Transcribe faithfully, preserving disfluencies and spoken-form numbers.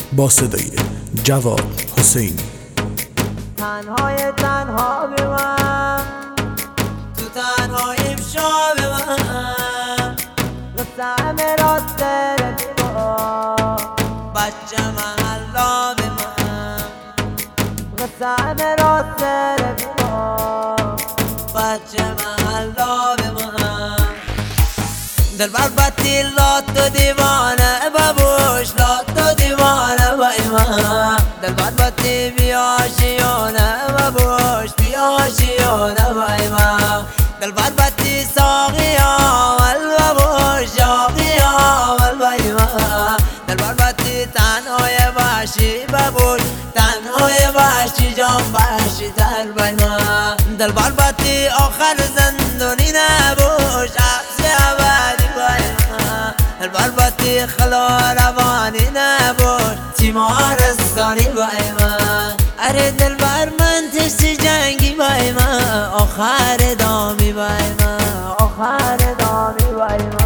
با صدای جواد حسینی. تنهای تنها به من، تو تنهاییم شا به من، رسم راست رفیقا بچه محلا به من، رسم راست رفیقا بچه محلا به من. دل بر بطی لات و دیوانه ببوش، لات و دیوانه با ایمان. دل بر بطی بیاشیونه ببوش، بیاشیونه با ایمان. دل بر بطی ساقی آول ببوش، ساقی آول با ایمان. دل بر بطی تنهای باشی ببوش، تنهای باشی جان باشی تر با ایمان. دل بر بطی آخر زندونی نبوش، البته خلا روانی نبود تیمارستانی با ایمان. اره دل بر من تست جنگی با ایمان، آخر دامی با ایمان، آخر دامی با ایمان.